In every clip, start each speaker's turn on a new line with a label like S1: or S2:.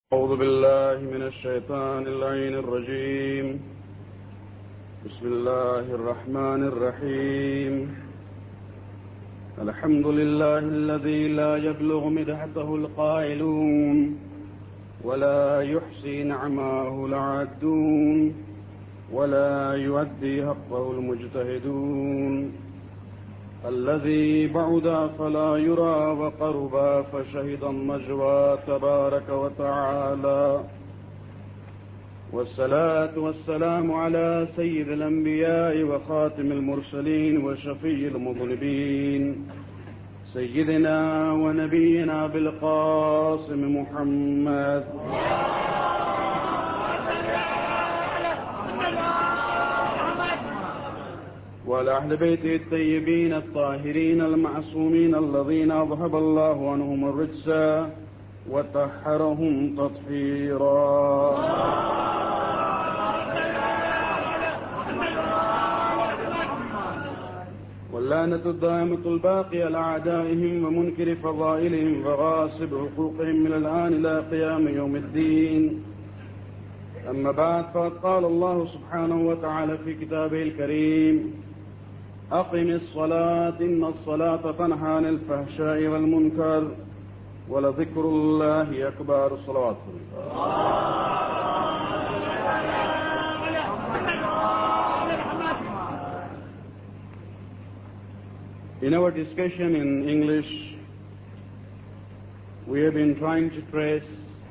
S1: أعوذ بالله من الشيطان اللعين الرجيم. بسم الله الرحمن الرحيم. الحمد لله الذي لا يبلغ مدحته القائلون ولا يحصي نعماه العادون ولا يؤدي حقه المجتهدون. الذي بعد فلا يرى وقرب فشهد النجوى تبارك وتعالى. والصلاة والسلام على سيد الأنبياء وخاتم المرسلين وشفيع المذنبين سيدنا ونبينا بالقاسم محمد وعلى أهل بيته الطيبين الطاهرين المعصومين الذين أذهب الله عنهم الرجس وطهرهم تطهيرا. واللعنة الدائمة الباقية على أعدائهم ومنكر فضائلهم وغاصب حقوقهم من الآن إلى قيام يوم الدين. أما بعد، فقد قال الله سبحانه وتعالى في كتابه الكريم: أقم الصلاة إن الصلاة تنهى عن الفحشاء والمنكر ولذكر الله أكبر. صلوات In our discussion in English, we have been trying to trace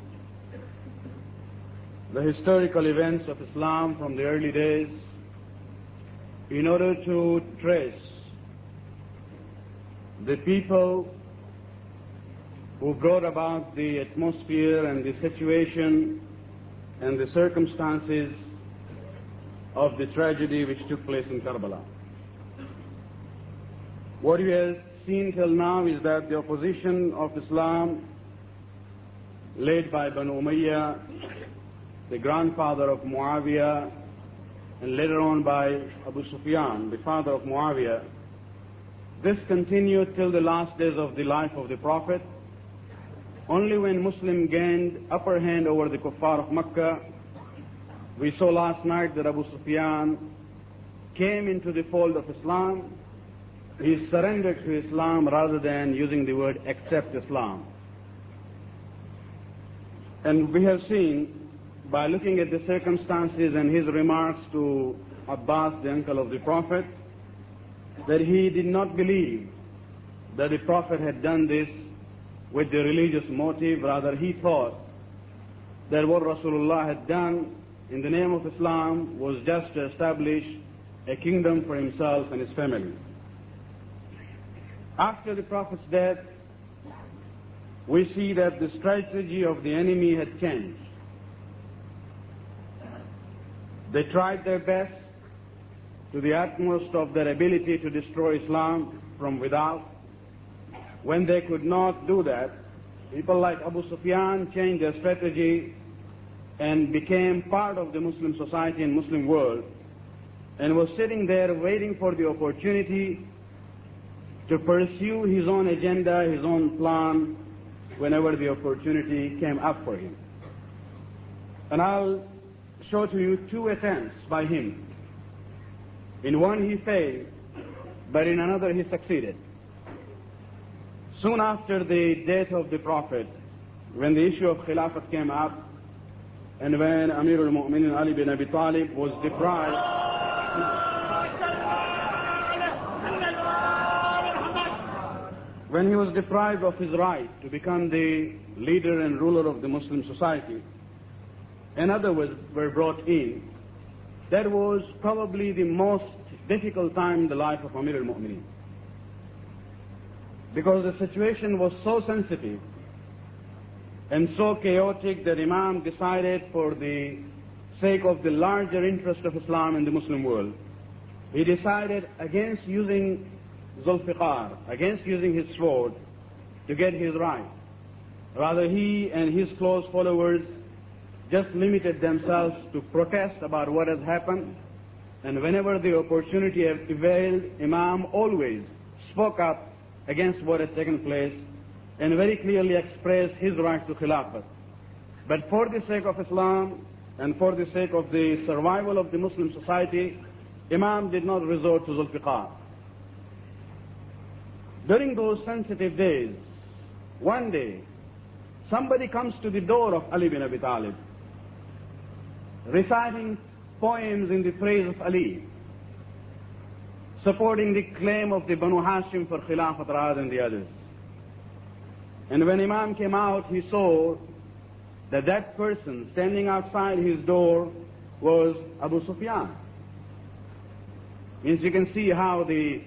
S1: the historical events of Islam from the early days in order to trace the people who brought about the atmosphere and the situation and the circumstances of the tragedy which took place in Karbala. What we have seen till now is that the opposition of Islam, led by Banu Umayyah, the grandfather of Muawiyah, and later on by Abu Sufyan, the father of Muawiyah, this continued till the last days of the life of the Prophet. Only when Muslim gained upper hand over the kuffar of Makkah, we saw last night that Abu Sufyan came into the fold of Islam. He surrendered to Islam rather than using the word accept Islam. And we have seen, by looking at the circumstances and his remarks to Abbas, the uncle of the Prophet, that he did not believe that the Prophet had done this with the religious motive. Rather, he thought that what Rasulullah had done in the name of Islam was just to establish a kingdom for himself and his family. After the Prophet's death, we see that the strategy of the enemy had changed. They tried their best to the utmost of their ability to destroy Islam from without. When they could not do that, people like Abu Sufyan changed their strategy and became part of the Muslim society and Muslim world, and was sitting there waiting for the opportunity to pursue his own agenda, his own plan, whenever the opportunity came up for him. And I'll show to you two attempts by him. In one he failed, but in another he succeeded. Soon after the death of the Prophet, when the issue of Khilafat came up, and when Amir al-Mu'minin Ali bin Abi Talib was deprived when he was deprived of his right to become the leader and ruler of the Muslim society, and others were brought in, that was probably the most difficult time in the life of Amir al-Mu'minin. Because the situation was so sensitive and so chaotic that Imam decided, for the sake of the larger interest of Islam in the Muslim world, he decided against using Zulfiqar, against using his sword to get his right. Rather, he and his close followers just limited themselves to protest about what has happened, and whenever the opportunity availed, Imam always spoke up against what had taken place and very clearly expressed his right to Khilafat. But for the sake of Islam and for the sake of the survival of the Muslim society, Imam did not resort to Zulfiqar. During those sensitive days, one day, somebody comes to the door of Ali bin Abi Talib, reciting poems in the praise of Ali, supporting the claim of the Banu Hashim for Khilafat rather than the others. And when Imam came out, he saw that that person standing outside his door was Abu Sufyan. Means you can see how the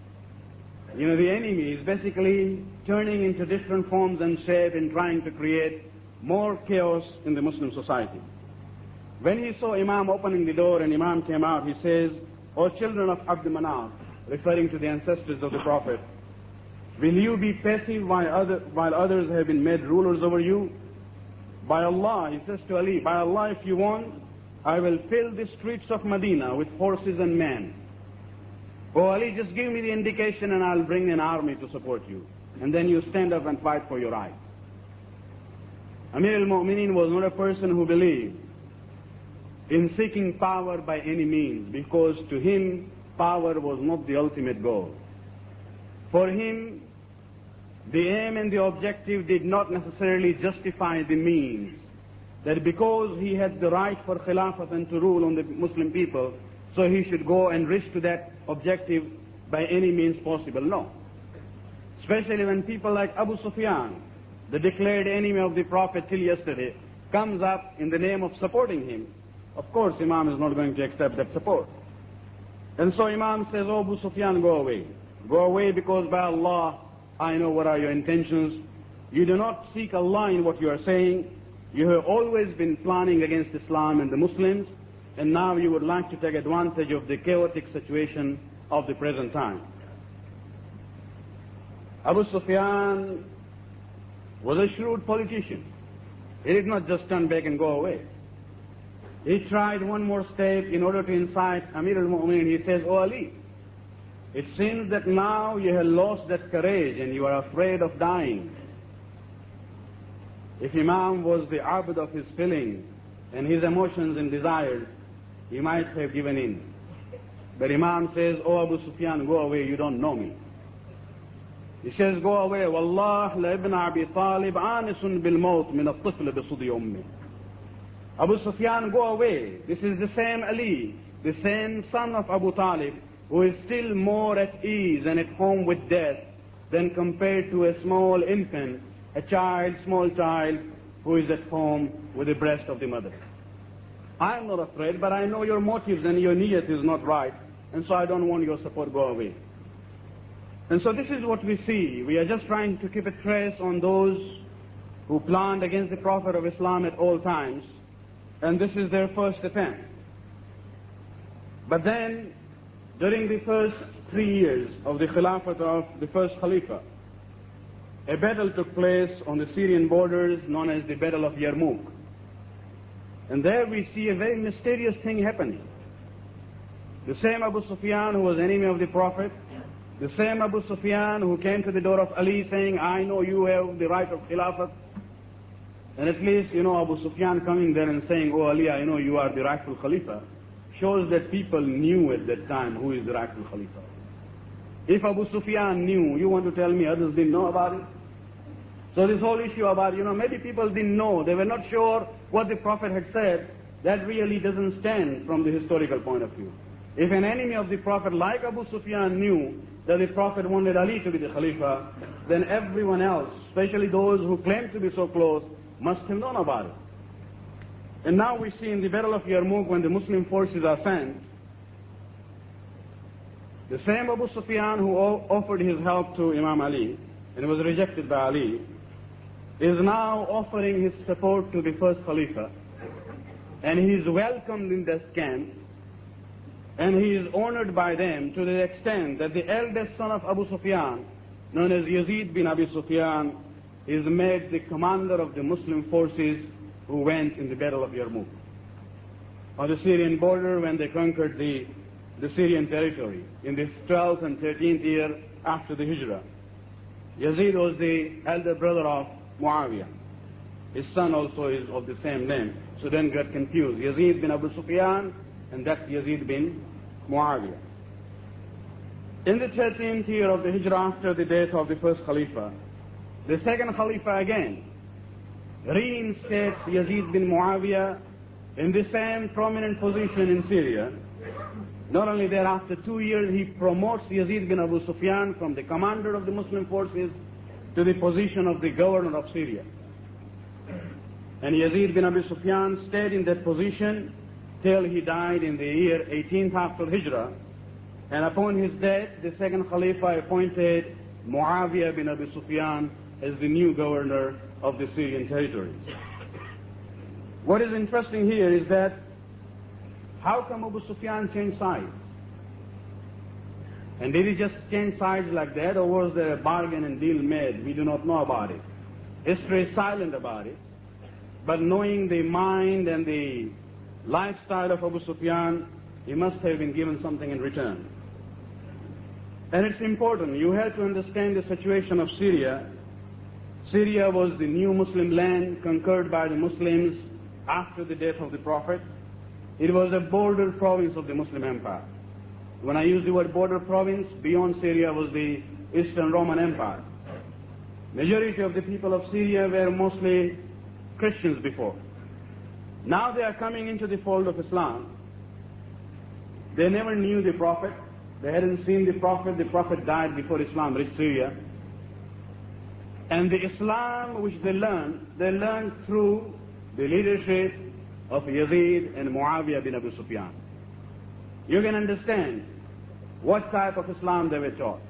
S1: enemy is basically turning into different forms and shape and trying to create more chaos in the Muslim society. When he saw Imam opening the door and Imam came out, he says, "O children of Abd Manaf," referring to the ancestors of the Prophet, "will you be passive while others have been made rulers over you? By Allah," he says to Ali, "by Allah, if you want, I will fill the streets of Medina with horses and men. Oh Ali, just give me the indication and I'll bring an army to support you. And then you stand up and fight for your right." Amir al-Mu'mineen was not a person who believed in seeking power by any means, because to him, power was not the ultimate goal. For him, the aim and the objective did not necessarily justify the means. That because he had the right for Khilafat and to rule on the Muslim people, so he should go and risk to that objective by any means possible. No. Especially when people like Abu Sufyan, the declared enemy of the Prophet till yesterday, comes up in the name of supporting him. Of course, Imam is not going to accept that support. And so Imam says, "Oh Abu Sufyan, go away. Go away, because by Allah, I know what are your intentions. You do not seek Allah in what you are saying. You have always been planning against Islam and the Muslims, and now you would like to take advantage of the chaotic situation of the present time." Abu Sufyan was a shrewd politician. He did not just turn back and go away. He tried one more step in order to incite Amir al-Mu'mineen. He says, "Oh Ali, it seems that now you have lost that courage and you are afraid of dying. If Imam was the abd of his feelings and his emotions and desires, he might have given in. But Imam says, 'Oh Abu Sufyan, go away, you don't know me.' He says, 'Go away. Wallah la ibn Abi Talib anisun bil maut min at-tifl bi sudi ummi.' Abu Sufyan, go away. This is the same Ali, the same son of Abu Talib, who is still more at ease and at home with death than compared to a small infant, a child, small child, who is at home with the breast of the mother. I'm not afraid, but I know your motives and your niyat is not right, and so I don't want your support. Go away.' And so this is what we see. We are just trying to keep a trace on those who planned against the Prophet of Islam at all times, and this is their first attempt. But then, during the first 3 years of the Khilafat of the first Khalifa, a battle took place on the Syrian borders known as the Battle of Yarmouk. And there we see a very mysterious thing happening. The same Abu Sufyan who was enemy of the Prophet, the same Abu Sufyan who came to the door of Ali saying, 'I know you have the right of Khilafat.' And at least, Abu Sufyan coming there and saying, 'Oh Ali, I know you are the rightful Khalifa,' shows that people knew at that time who is the rightful Khalifa. If Abu Sufyan knew, you want to tell me others didn't know about it? So this whole issue about, maybe people didn't know, they were not sure what the Prophet had said, that really doesn't stand from the historical point of view. If an enemy of the Prophet like Abu Sufyan knew that the Prophet wanted Ali to be the Khalifa, then everyone else, especially those who claim to be so close, must have known about it. And now we see in the Battle of Yarmouk, when the Muslim forces are sent, the same Abu Sufyan who offered his help to Imam Ali and was rejected by Ali is now offering his support to the first Khalifa, and he is welcomed in this camp, and he is honored by them to the extent that the eldest son of Abu Sufyan, known as Yazid bin Abi Sufyan, is made the commander of the Muslim forces who went in the Battle of Yarmouk. On the Syrian border, when they conquered the Syrian territory in the 12th and 13th year after the Hijrah. Yazid was the elder brother of Muawiyah. His son also is of the same name. So don't get confused. Yazid bin Abu Sufyan, and that's Yazid bin Muawiyah. In the 13th year of the Hijrah, after the death of the first Khalifa, the second Khalifa again reinstates Yazid bin Muawiyah in the same prominent position in Syria. Not only that, after 2 years he promotes Yazid bin Abu Sufyan from the commander of the Muslim forces to the position of the governor of Syria. And Yazid bin Abu Sufyan stayed in that position till he died in the year 18th after Hijrah. And upon his death, the second Khalifa appointed Muawiyah bin Abu Sufyan as the new governor of the Syrian territories. What is interesting here is that how come Abu Sufyan changed sides? And did he just change sides like that, or was there a bargain and deal made? We do not know about it. History is silent about it. But knowing the mind and the lifestyle of Abu Sufyan, he must have been given something in return. And it's important. You have to understand the situation of Syria. Syria was the new Muslim land conquered by the Muslims after the death of the Prophet. It was a border province of the Muslim Empire. When I use the word border province, beyond Syria was the Eastern Roman Empire. Majority of the people of Syria were mostly Christians before. Now they are coming into the fold of Islam. They never knew the Prophet. They hadn't seen the Prophet. The Prophet died before Islam reached Syria. And the Islam which they learned through the leadership of Yazid and Muawiyah bin Abu Sufyan. You can understand what type of Islam they were taught.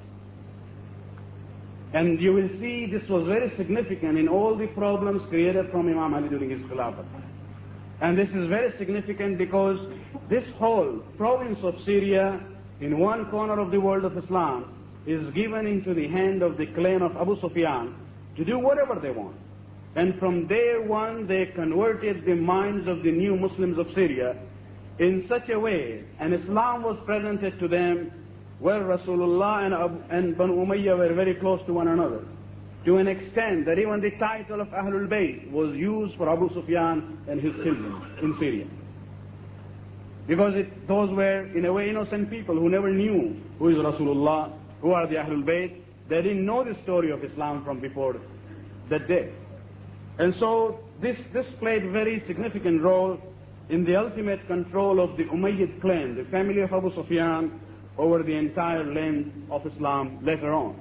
S1: And you will see this was very significant in all the problems created from Imam Ali during his Khilafat. And this is very significant because this whole province of Syria, in one corner of the world of Islam, is given into the hand of the clan of Abu Sufyan to do whatever they want. And from day one, they converted the minds of the new Muslims of Syria in such a way, and Islam was presented to them where Rasulullah and Banu Umayyah were very close to one another, to an extent that even the title of Ahlul Bayt was used for Abu Sufyan and his children in Syria. Because those were, in a way, innocent people who never knew who is Rasulullah, who are the Ahlul Bayt. They didn't know the story of Islam from before that day. And so this played a very significant role in the ultimate control of the Umayyad clan, the family of Abu Sufyan, over the entire land of Islam later on.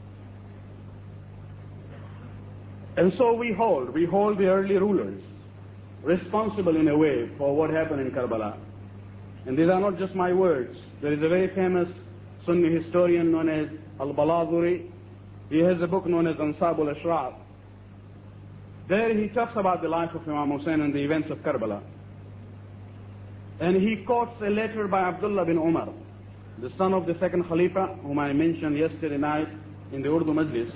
S1: And so we hold the early rulers responsible in a way for what happened in Karbala. And these are not just my words. There is a very famous Sunni historian known as Al-Balazuri. He has a book known as Ansab al-Ashraf. There he talks about the life of Imam Hussein and the events of Karbala. And he quotes a letter by Abdullah bin Umar, the son of the second Khalifa, whom I mentioned yesterday night in the Urdu Majlis.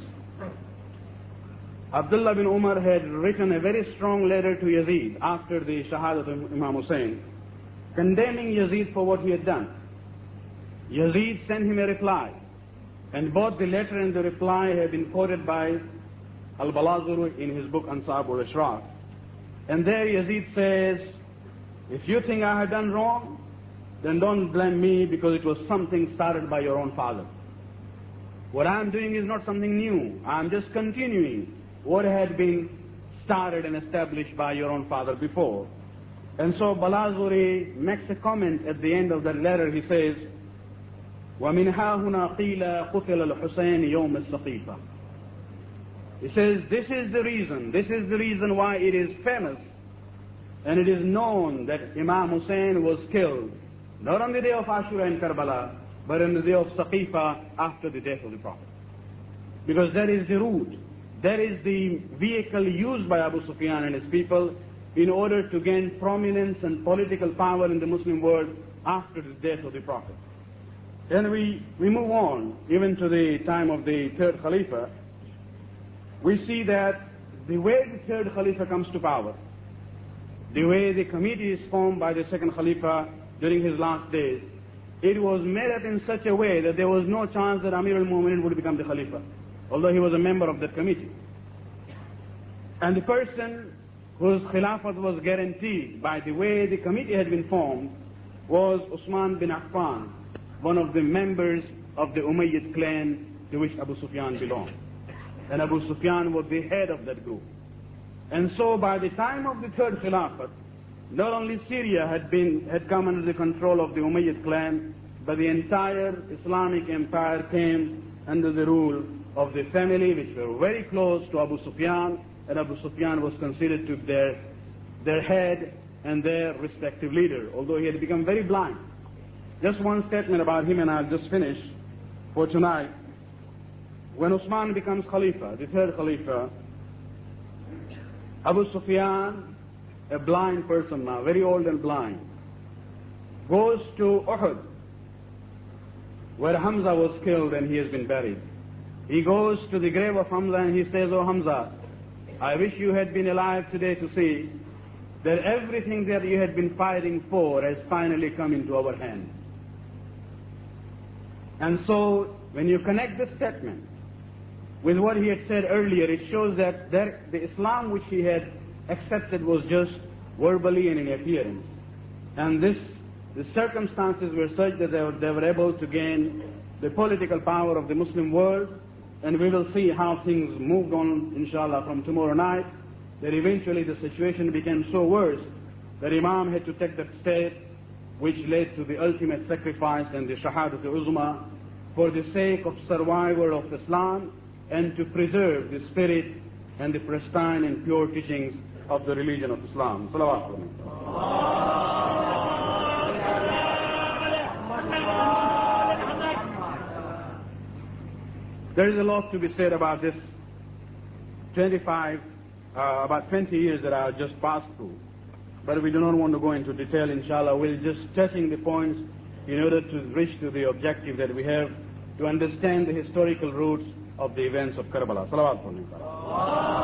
S1: Abdullah bin Umar had written a very strong letter to Yazid after the Shahadat of Imam Hussein, condemning Yazid for what he had done. Yazid sent him a reply, and both the letter and the reply have been quoted by Al-Balazuri in his book Ansab al-Ashraf. And there Yazid says, if you think I have done wrong, then don't blame me because it was something started by your own father. What I'm doing is not something new. I'm just continuing what had been started and established by your own father before. And so Balazuri makes a comment at the end of that letter. He says, وَمِنْ هَا هُنَا قِيلَ قُتِلَ الْحُسَيْنِ يَوْمَ السَّقِيفَةِ. He says, this is the reason why it is famous and it is known that Imam Hussein was killed, not on the day of Ashura in Karbala, but on the day of Saqifa after the death of the Prophet. Because that is the route, that is the vehicle used by Abu Sufyan and his people in order to gain prominence and political power in the Muslim world after the death of the Prophet. Then we move on, even to the time of the third Khalifa. We see that the way the third Khalifa comes to power, the way the committee is formed by the second Khalifa during his last days, it was made up in such a way that there was no chance that Amir al-Mu'minin would become the Khalifa, although he was a member of that committee. And the person whose Khilafat was guaranteed by the way the committee had been formed was Uthman bin Affan, one of the members of the Umayyad clan to which Abu Sufyan belonged. And Abu Sufyan was the head of that group. And so by the time of the third Khilafat, not only Syria had come under the control of the Umayyad clan, but the entire Islamic empire came under the rule of the family which were very close to Abu Sufyan, and Abu Sufyan was considered to be their head and their respective leader, although he had become very blind. Just one statement about him and I'll just finish for tonight. When Uthman becomes Khalifa, the third Khalifa, Abu Sufyan, a blind person now, very old and blind, goes to Uhud, where Hamza was killed and he has been buried. He goes to the grave of Hamza and he says, "Oh Hamza, I wish you had been alive today to see that everything that you had been fighting for has finally come into our hands." And so, when you connect this statement with what he had said earlier, it shows that the Islam which he had accepted was just verbally and in appearance. And the circumstances were such that they were able to gain the political power of the Muslim world, and we will see how things moved on, inshallah, from tomorrow night, that eventually the situation became so worse that Imam had to take that step which led to the ultimate sacrifice and the Shahadat al-Uzma for the sake of survival of Islam and to preserve the spirit and the pristine and pure teachings of the religion of Islam. Salawat. There is a lot to be said about this about 20 years that I have just passed through. But we do not want to go into detail, inshallah. We're just touching the points in order to reach to the objective that we have to understand the historical roots of the events of Karbala. Salawat.